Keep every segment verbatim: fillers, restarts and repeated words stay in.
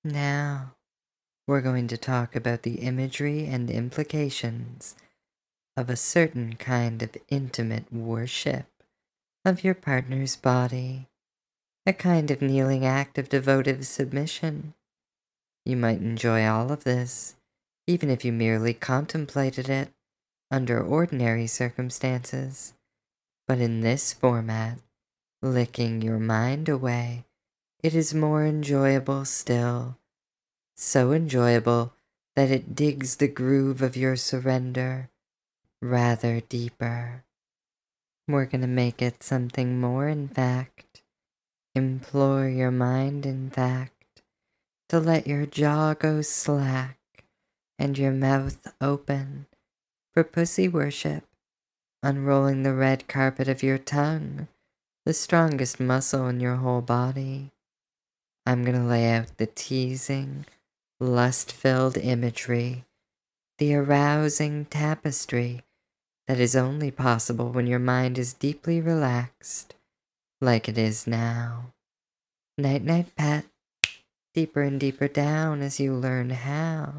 Now, we're going to talk about the imagery and implications of a certain kind of intimate worship of your partner's body, a kind of kneeling act of devotive submission. You might enjoy all of this, even if you merely contemplated it under ordinary circumstances. But in this format, licking your mind away, it is more enjoyable still. So enjoyable that it digs the groove of your surrender rather deeper. We're going to make it something more, in fact. Implore your mind, in fact, to let your jaw go slack and your mouth open for pussy worship, unrolling the red carpet of your tongue, the strongest muscle in your whole body. I'm going to lay out the teasing, lust-filled imagery, the arousing tapestry that is only possible when your mind is deeply relaxed, like it is now. Night-night, pet. Deeper and deeper down as you learn how.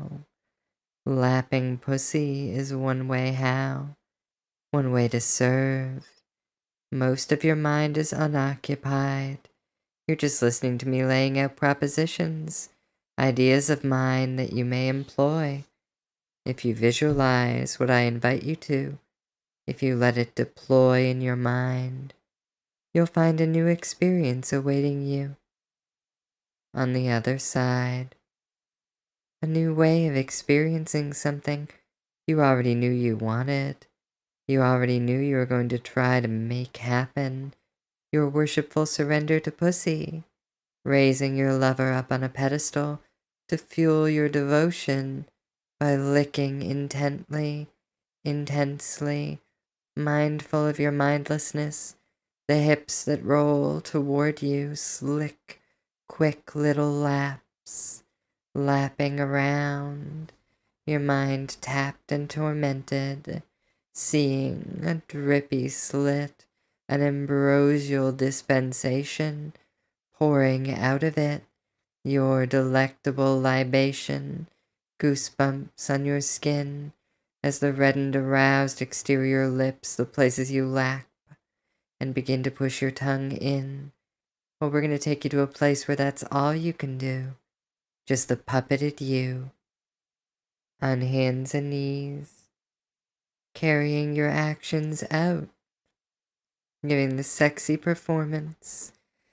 Lapping pussy is one way how, one way to serve. Most of your mind is unoccupied. You're just listening to me laying out propositions, ideas of mine that you may employ. If you visualize what I invite you to, if you let it deploy in your mind, you'll find a new experience awaiting you. On the other side, a new way of experiencing something you already knew you wanted. You already knew you were going to try to make happen your worshipful surrender to pussy, raising your lover up on a pedestal to fuel your devotion by licking intently, intensely, mindful of your mindlessness, the hips that roll toward you, slick, quick little laps, lapping around, your mind tapped and tormented, seeing a drippy slit, an ambrosial dispensation, pouring out of it, your delectable libation, goosebumps on your skin, as the reddened aroused exterior lips the places you lap, and begin to push your tongue in. Well, we're going to take you to a place where that's all you can do. Just the puppeted you. On hands and knees. Carrying your actions out. Giving the sexy performance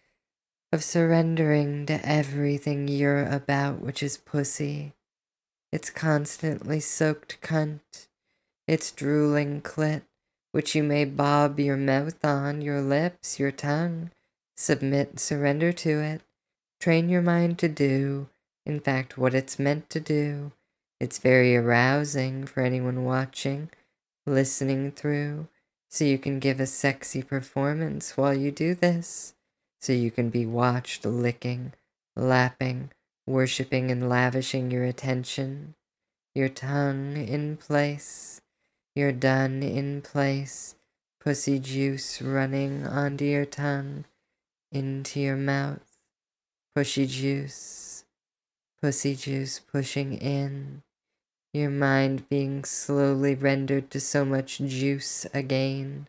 of surrendering to everything you're about, which is pussy. It's constantly soaked cunt. It's drooling clit, which you may bob your mouth on, your lips, your tongue. Submit, surrender to it. Train your mind to do, in fact, what it's meant to do. It's very arousing for anyone watching, listening through, so you can give a sexy performance while you do this. So you can be watched licking, lapping, worshipping and lavishing your attention, your tongue in place, your done in place, pussy juice running onto your tongue, into your mouth, pushy juice, pussy juice pushing in, your mind being slowly rendered to so much juice again,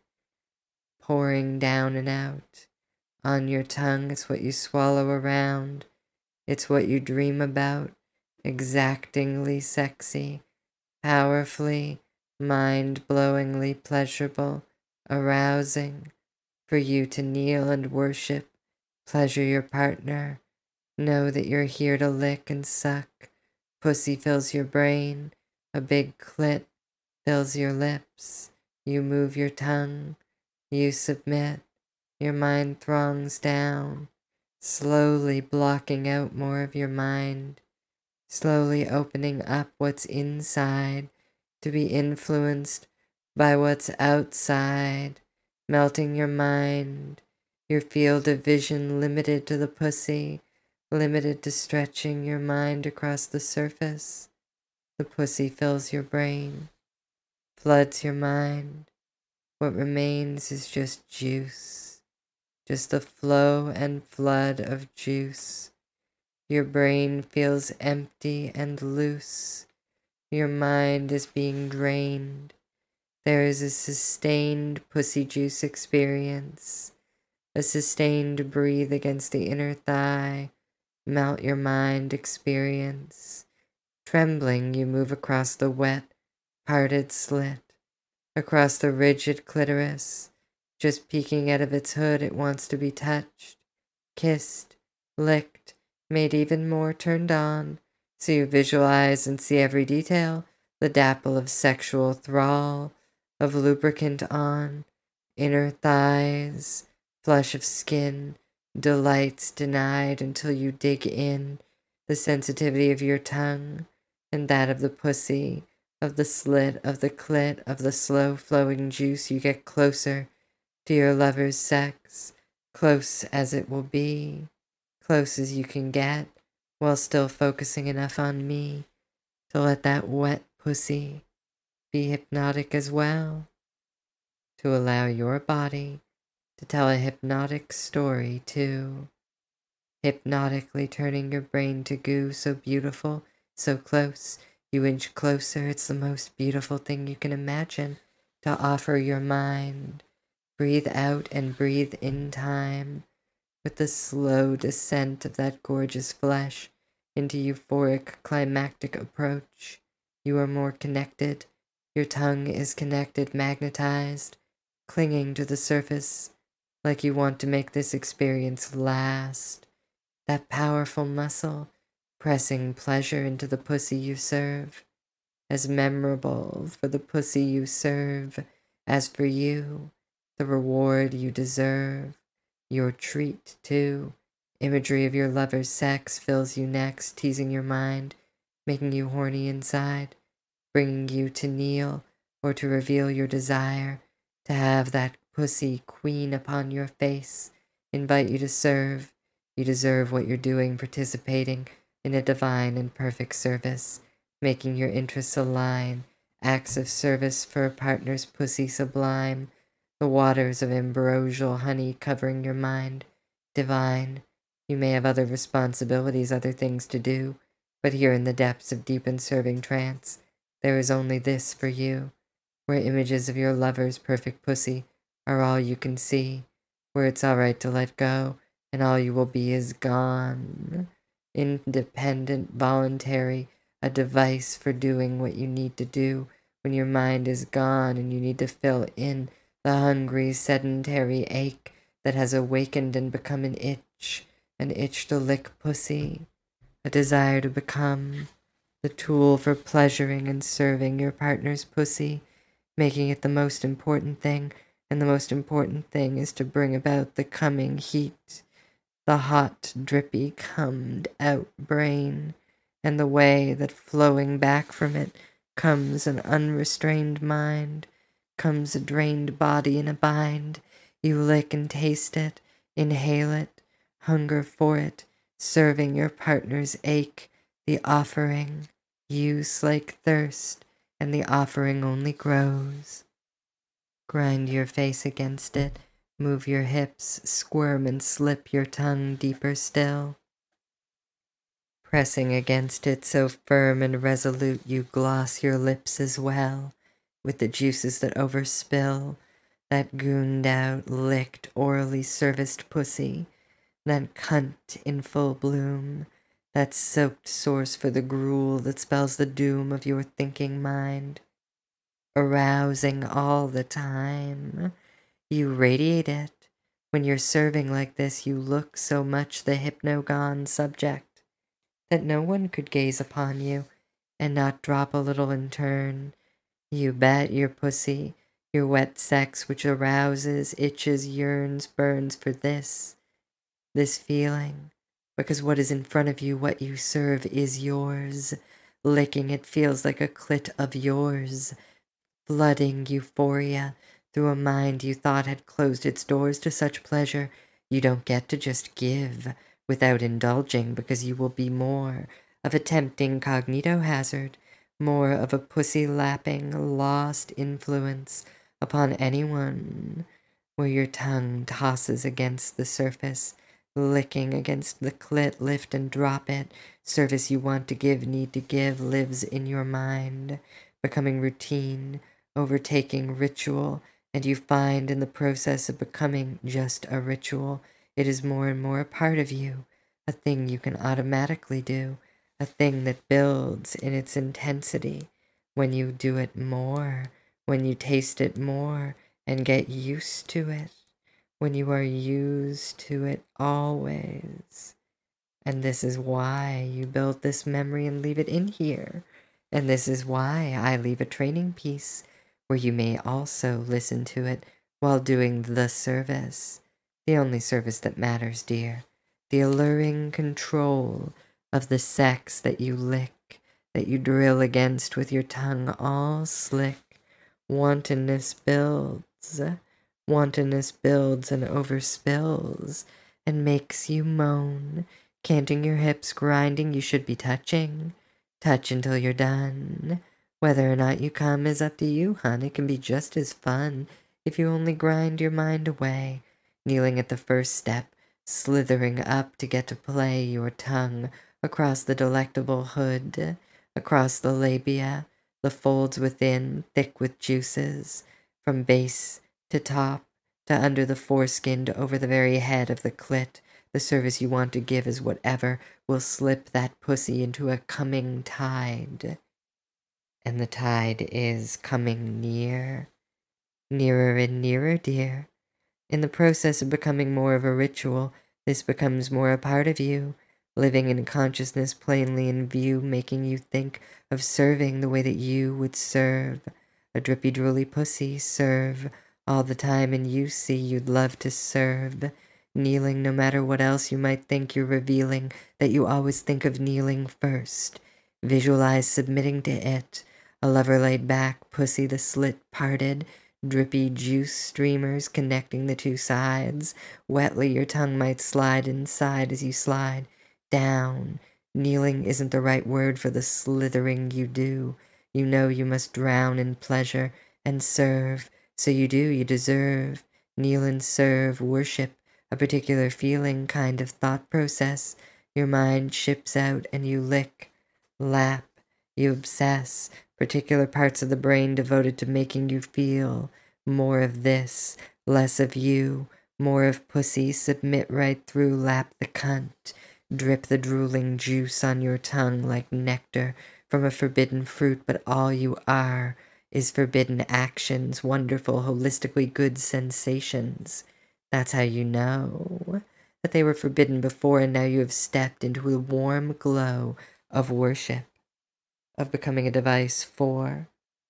pouring down and out. On your tongue, it's what you swallow around. It's what you dream about, exactingly sexy, powerfully, mind-blowingly pleasurable, arousing, for you to kneel and worship, pleasure your partner, know that you're here to lick and suck. Pussy fills your brain, a big clit fills your lips, you move your tongue, you submit, your mind throngs down, slowly blocking out more of your mind, slowly opening up what's inside to be influenced by what's outside, melting your mind, your field of vision limited to the pussy, limited to stretching your mind across the surface. The pussy fills your brain, floods your mind. What remains is just juice. Just the flow and flood of juice, Your brain feels empty and loose. Your mind is being drained. There is a sustained pussy juice experience, a sustained breathe against the inner thigh, melt your mind experience. Trembling, you move across the wet, parted slit, across the rigid clitoris. Just peeking out of its hood, it wants to be touched, kissed, licked, made even more turned on, so you visualize and see every detail, the dapple of sexual thrall, of lubricant on, inner thighs, flush of skin, delights denied until you dig in, the sensitivity of your tongue, and that of the pussy, of the slit, of the clit, of the slow-flowing juice. You get closer to your lover's sex, close as it will be, close as you can get, while still focusing enough on me to let that wet pussy be hypnotic as well, to allow your body to tell a hypnotic story too, hypnotically turning your brain to goo so beautiful, so close, you inch closer. It's the most beautiful thing you can imagine to offer your mind. Breathe out and breathe in time with the slow descent of that gorgeous flesh into euphoric climactic approach. You are more connected. Your tongue is connected, magnetized, clinging to the surface like you want to make this experience last. That powerful muscle pressing pleasure into the pussy you serve, as memorable for the pussy you serve as for you, the reward you deserve, your treat too. Imagery of your lover's sex fills you next, teasing your mind, making you horny inside, bringing you to kneel or to reveal your desire, to have that pussy queen upon your face, invite you to serve. You deserve what you're doing, participating in a divine and perfect service, making your interests align, acts of service for a partner's pussy sublime, the waters of ambrosial honey covering your mind, divine. You may have other responsibilities, other things to do, but here in the depths of deep and serving trance, there is only this for you, where images of your lover's perfect pussy are all you can see, where it's all right to let go, and all you will be is gone. Independent, voluntary, a device for doing what you need to do when your mind is gone and you need to fill in the hungry, sedentary ache that has awakened and become an itch, an itch to lick pussy, a desire to become the tool for pleasuring and serving your partner's pussy, making it the most important thing, and the most important thing is to bring about the coming heat, the hot, drippy, cummed out brain, and the way that flowing back from it comes an unrestrained mind, comes a drained body in a bind. You lick and taste it, inhale it, hunger for it, serving your partner's ache, the offering. You slake thirst, and the offering only grows. Grind your face against it, move your hips, squirm and slip your tongue deeper still. Pressing against it so firm and resolute you gloss your lips as well, with the juices that overspill, that gooned out, licked, orally serviced pussy, that cunt in full bloom, that soaked source for the gruel that spells the doom of your thinking mind. Arousing all the time. You radiate it. When you're serving like this, you look so much the hypnagogue subject that no one could gaze upon you and not drop a little in turn. You bet your pussy, your wet sex which arouses, itches, yearns, burns for this, this feeling, because what is in front of you, what you serve, is yours. Licking it feels like a clit of yours, flooding euphoria through a mind you thought had closed its doors to such pleasure. You don't get to just give without indulging, because you will be more of a tempting cognito hazard, more of a pussy-lapping, lost influence upon anyone, where your tongue tosses against the surface, licking against the clit, lift and drop it. Service you want to give, need to give, lives in your mind, becoming routine, overtaking ritual, and you find in the process of becoming just a ritual, it is more and more a part of you, a thing you can automatically do, a thing that builds in its intensity when you do it more, when you taste it more and get used to it, when you are used to it always. And this is why you build this memory and leave it in here. And this is why I leave a training piece where you may also listen to it while doing the service. The only service that matters, dear. The alluring control of the sex that you lick, that you drill against with your tongue all slick. Wantonness builds. Wantonness builds and overspills and makes you moan. Canting your hips, grinding, you should be touching. Touch until you're done. Whether or not you come is up to you, hun. It can be just as fun if you only grind your mind away. Kneeling at the first step, slithering up to get to play your tongue across the delectable hood, across the labia, the folds within, thick with juices, from base to top to under the foreskin to over the very head of the clit. The service you want to give is whatever will slip that pussy into a coming tide. And the tide is coming near, nearer and nearer, dear. In the process of becoming more of a ritual, this becomes more a part of you, living in consciousness plainly in view, making you think of serving the way that you would serve. A drippy drooly pussy, serve all the time, and you see you'd love to serve. Kneeling no matter what else you might think you're revealing, that you always think of kneeling first. Visualize submitting to it. A lover laid back, pussy the slit parted, drippy juice streamers connecting the two sides. Wetly your tongue might slide inside as you slide down. Kneeling isn't the right word for the slithering you do. You know you must drown in pleasure and serve. So you do, you deserve. Kneel and serve, worship a particular feeling, kind of thought process. Your mind ships out and you lick, lap, you obsess, particular parts of the brain devoted to making you feel more of this, less of you, more of pussy, submit right through, lap the cunt, drip the drooling juice on your tongue like nectar from a forbidden fruit, but all you are is forbidden actions, wonderful, holistically good sensations. That's how you know that they were forbidden before, and now you have stepped into a warm glow of worship, of becoming a device for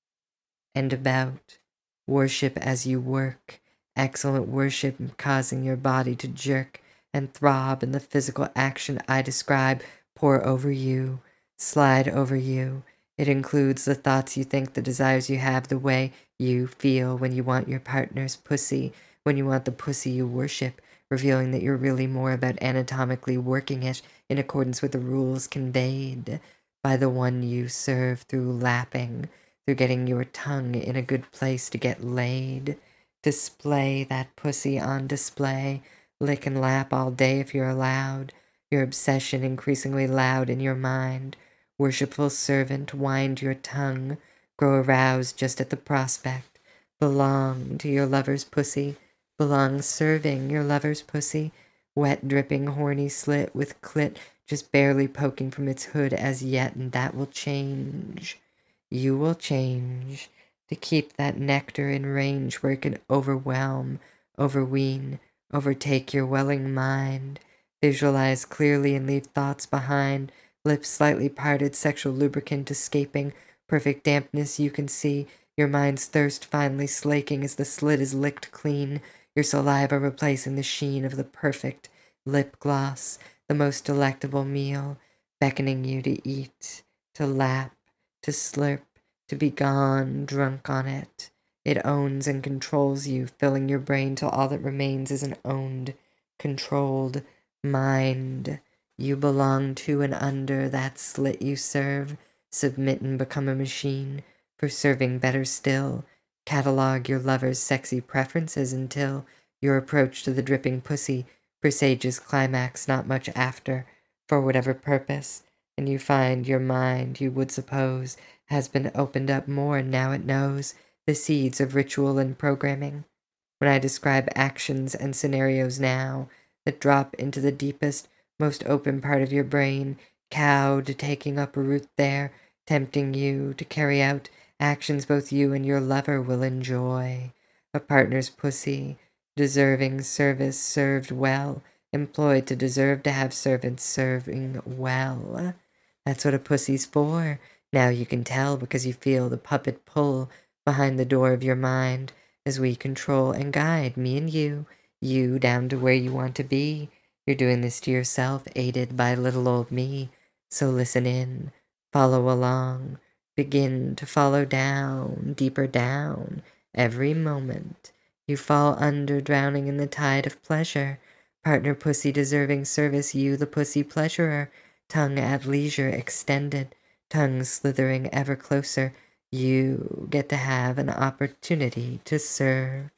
and about. Worship as you work, excellent worship causing your body to jerk and throb in the physical action I describe, pour over you, slide over you. It includes the thoughts you think, the desires you have, the way you feel when you want your partner's pussy, when you want the pussy you worship, revealing that you're really more about anatomically working it in accordance with the rules conveyed by the one you serve through lapping, through getting your tongue in a good place to get laid. Display that pussy on display. Lick and lap all day if you're allowed. Your obsession increasingly loud in your mind. Worshipful servant, wind your tongue. Grow aroused just at the prospect. Belong to your lover's pussy. Belong serving your lover's pussy. Wet, dripping, horny slit with clit just barely poking from its hood as yet, and that will change. You will change to keep that nectar in range where it can overwhelm, overween, overtake your welling mind. Visualize clearly and leave thoughts behind. Lips slightly parted, sexual lubricant escaping. Perfect dampness you can see. Your mind's thirst finally slaking as the slit is licked clean. Your saliva replacing the sheen of the perfect lip gloss. The most delectable meal, beckoning you to eat, to lap, to slurp, to be gone, drunk on it. It owns and controls you, filling your brain till all that remains is an owned, controlled mind. You belong to and under that slit you serve. Submit and become a machine for serving better still. Catalog your lover's sexy preferences until your approach to the dripping pussy presages climax not much after, for whatever purpose, and you find your mind, you would suppose, has been opened up more, and now it knows the seeds of ritual and programming. When I describe actions and scenarios now that drop into the deepest, most open part of your brain, cowed, taking up root there, tempting you to carry out actions both you and your lover will enjoy. A partner's pussy, deserving service served well, employed to deserve to have servants serving well. That's what a pussy's for. Now you can tell because you feel the puppet pull behind the door of your mind as we control and guide me and you, you down to where you want to be. You're doing this to yourself, aided by little old me. So listen in, follow along, begin to follow down, deeper down, every moment. You fall under, drowning in the tide of pleasure. Partner pussy deserving service, you the pussy pleasurer. Tongue at leisure extended, tongue slithering ever closer. You get to have an opportunity to serve.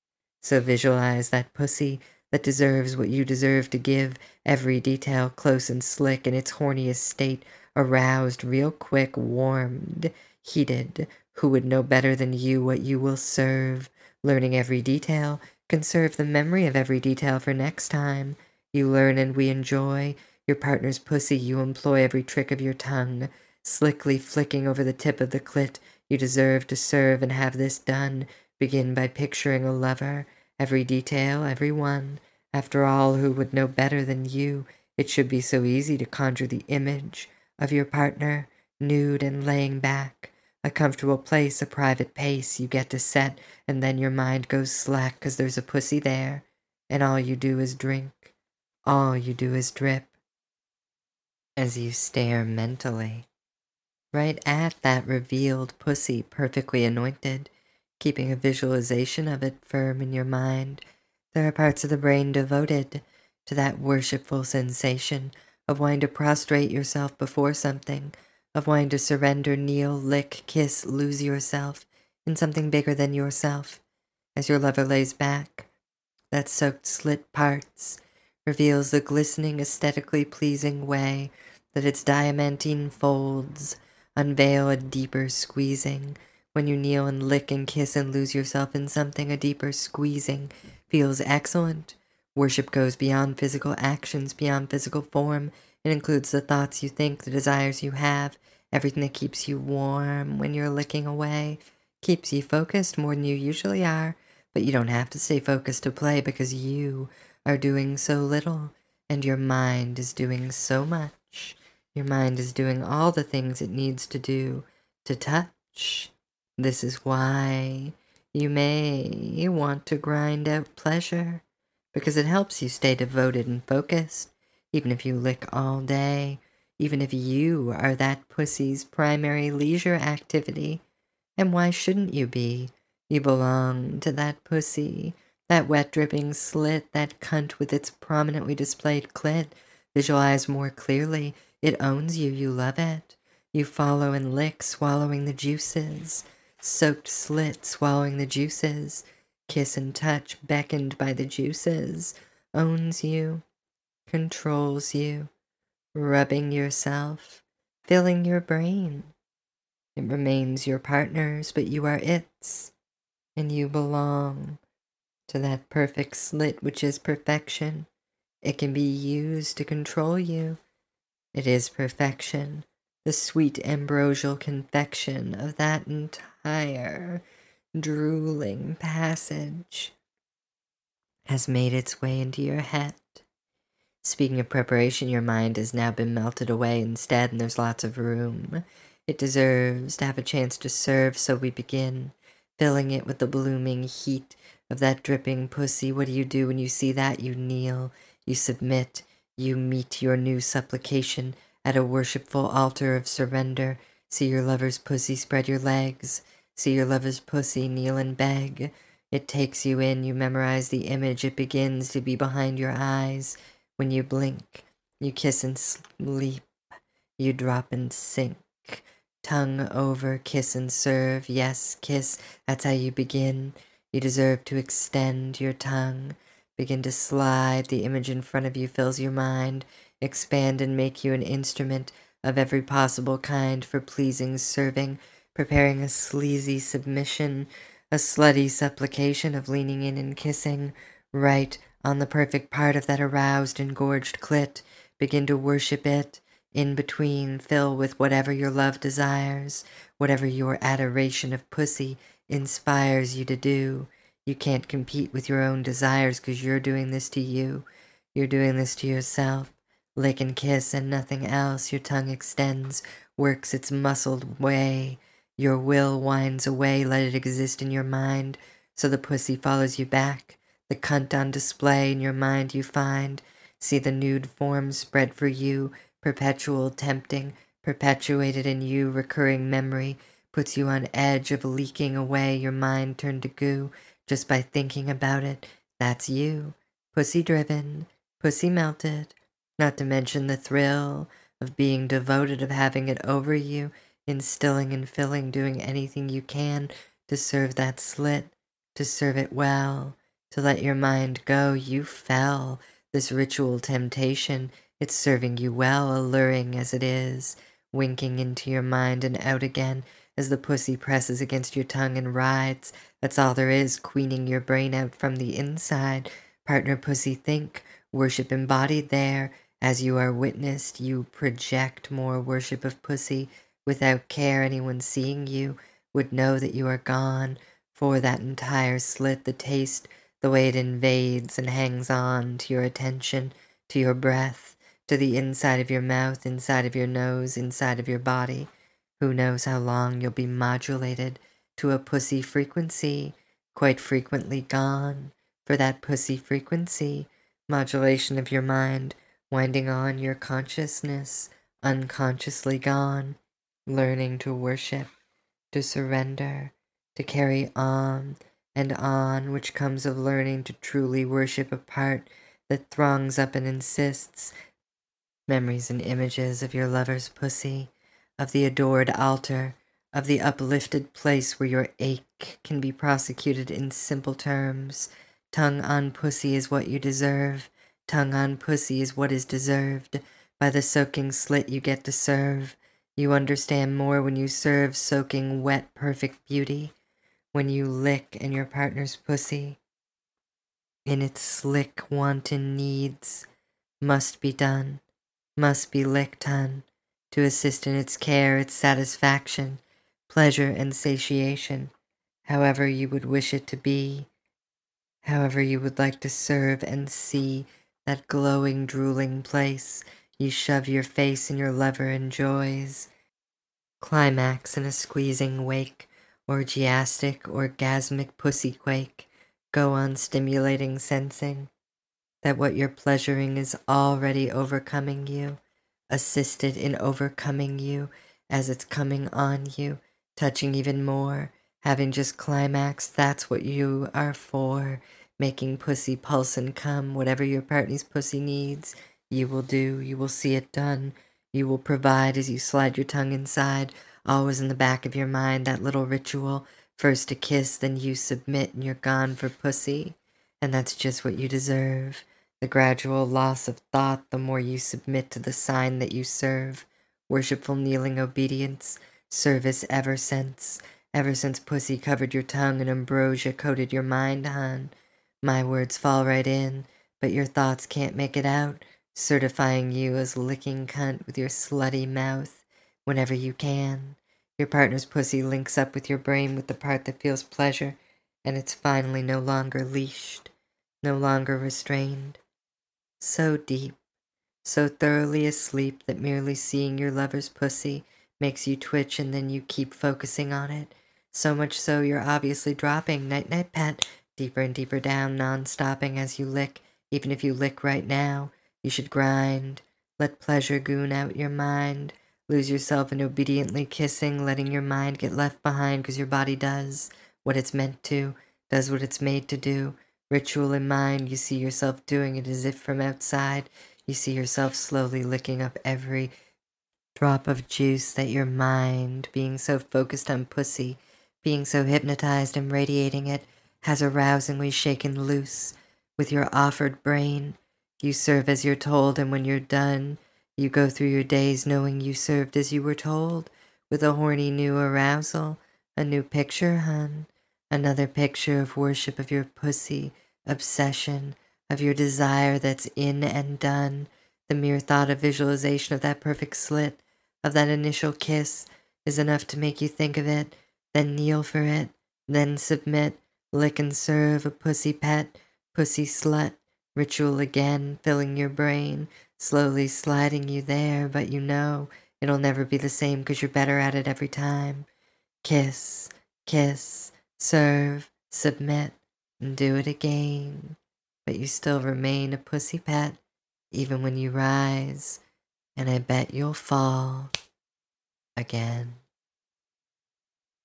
So visualize that pussy that deserves what you deserve to give, every detail close and slick in its horniest state, aroused real quick, warmed, heated. Who would know better than you what you will serve? Learning every detail, conserve the memory of every detail for next time. You learn and we enjoy. Your partner's pussy, you employ every trick of your tongue, slickly flicking over the tip of the clit. You deserve to serve and have this done. Begin by picturing a lover, every detail, every one. After all, who would know better than you? It should be so easy to conjure the image of your partner, nude and laying back. A comfortable place, a private pace you get to set, and then your mind goes slack 'cause there's a pussy there, and all you do is drink. All you do is drip. As you stare mentally right at that revealed pussy perfectly anointed, keeping a visualization of it firm in your mind, there are parts of the brain devoted to that worshipful sensation of wanting to prostrate yourself before something, of wanting to surrender, kneel, lick, kiss, lose yourself in something bigger than yourself. As your lover lays back, that soaked slit parts reveals the glistening, aesthetically pleasing way that its diamantine folds unveil a deeper squeezing. When you kneel and lick and kiss and lose yourself in something, a deeper squeezing feels excellent. Worship goes beyond physical actions, beyond physical form. It includes the thoughts you think, the desires you have, everything that keeps you warm when you're licking away, keeps you focused more than you usually are. But you don't have to stay focused to play because you are doing so little and your mind is doing so much. Your mind is doing all the things it needs to do to touch. This is why you may want to grind out pleasure, because it helps you stay devoted and focused, even if you lick all day, even if you are that pussy's primary leisure activity. And why shouldn't you be? You belong to that pussy, that wet dripping slit, that cunt with its prominently displayed clit. Visualize more clearly. It owns you, you love it. You follow and lick, swallowing the juices. Soaked slit, swallowing the juices. Kiss and touch, beckoned by the juices. Owns you, controls you, rubbing yourself, filling your brain. It remains your partner's, but you are its, and you belong to that perfect slit which is perfection. It can be used to control you. It is perfection, the sweet ambrosial confection of that entire drooling passage has made its way into your head. Speaking of preparation, your mind has now been melted away instead, and there's lots of room. It deserves to have a chance to serve, so we begin, filling it with the blooming heat of that dripping pussy. What do you do when you see that? You kneel, you submit, you meet your new supplication at a worshipful altar of surrender. See your lover's pussy, spread your legs. See your lover's pussy, kneel and beg. It takes you in, you memorize the image, it begins to be behind your eyes. When you blink, you kiss and sleep, you drop and sink. Tongue over, kiss and serve, yes, kiss, that's how you begin. You deserve to extend your tongue, begin to slide. The image in front of you fills your mind, expand and make you an instrument of every possible kind for pleasing serving, preparing a sleazy submission, a slutty supplication of leaning in and kissing, right on the perfect part of that aroused and gorged clit. Begin to worship it. In between, fill with whatever your love desires, whatever your adoration of pussy inspires you to do. You can't compete with your own desires because you're doing this to you. You're doing this to yourself. Lick and kiss and nothing else. Your tongue extends, works its muscled way. Your will winds away, let it exist in your mind, so the pussy follows you back. The cunt on display in your mind you find. See the nude form spread for you, perpetual tempting, perpetuated in you, recurring memory, puts you on edge of leaking away, your mind turned to goo, just by thinking about it. That's you, pussy-driven, pussy-melted, not to mention the thrill of being devoted, of having it over you, instilling and filling, doing anything you can to serve that slit, to serve it well, to let your mind go. You fell. This ritual temptation, it's serving you well, alluring as it is, winking into your mind and out again as the pussy presses against your tongue and rides. That's all there is, queening your brain out from the inside. Partner pussy think, worship embodied there. As you are witnessed, you project more worship of pussy without care. Anyone seeing you would know that you are gone for that entire slit, the taste, the way it invades and hangs on to your attention, to your breath, to the inside of your mouth, inside of your nose, inside of your body. Who knows how long you'll be modulated to a pussy frequency, quite frequently gone for that pussy frequency, modulation of your mind, winding on your consciousness, unconsciously gone, learning to worship, to surrender, to carry on and on, which comes of learning to truly worship a part that throngs up and insists. Memories and images of your lover's pussy, of the adored altar, of the uplifted place where your ache can be prosecuted in simple terms. Tongue on pussy is what you deserve. Tongue on pussy is what is deserved by the soaking slit you get to serve. You understand more when you serve soaking wet perfect beauty, when you lick in your partner's pussy. In its slick wanton needs, must be done, must be licked on, to assist in its care, its satisfaction, pleasure and satiation, however you would wish it to be, however you would like to serve and see that glowing, drooling place you shove your face and your lover enjoys. Climax in a squeezing wake, orgiastic, orgasmic pussy quake, go on stimulating sensing that what you're pleasuring is already overcoming you, assisted in overcoming you as it's coming on you, touching even more, having just climaxed. That's what you are for, making pussy pulse and come. Whatever your partner's pussy needs, you will do, you will see it done. You will provide as you slide your tongue inside, always in the back of your mind, that little ritual. First a kiss, then you submit and you're gone for pussy. And that's just what you deserve. The gradual loss of thought, the more you submit to the sign that you serve. Worshipful kneeling obedience, service ever since. Ever since pussy covered your tongue and ambrosia coated your mind, hon. My words fall right in, but your thoughts can't make it out, certifying you as licking cunt with your slutty mouth whenever you can. Your partner's pussy links up with your brain with the part that feels pleasure, and it's finally no longer leashed, no longer restrained. So deep, so thoroughly asleep that merely seeing your lover's pussy makes you twitch and then you keep focusing on it. So much so you're obviously dropping night-night pet deeper and deeper down, non-stopping as you lick. Even if you lick right now, you should grind. Let pleasure goon out your mind. Lose yourself in obediently kissing, letting your mind get left behind because your body does what it's meant to, does what it's made to do. Ritual in mind, you see yourself doing it as if from outside. You see yourself slowly licking up every drop of juice that your mind, being so focused on pussy, being so hypnotized and radiating it, has arousingly shaken loose. With your offered brain, you serve as you're told, and when you're done, you go through your days knowing you served as you were told, with a horny new arousal, a new picture, hun, another picture of worship of your pussy, obsession, of your desire that's in and done. The mere thought of visualization of that perfect slit, of that initial kiss, is enough to make you think of it, then kneel for it, then submit, lick and serve a pussy pet, pussy slut, ritual again, filling your brain, slowly sliding you there, but you know it'll never be the same because you're better at it every time. Kiss, kiss, serve, submit, and do it again. But you still remain a pussy pet, even when you rise, and I bet you'll fall again.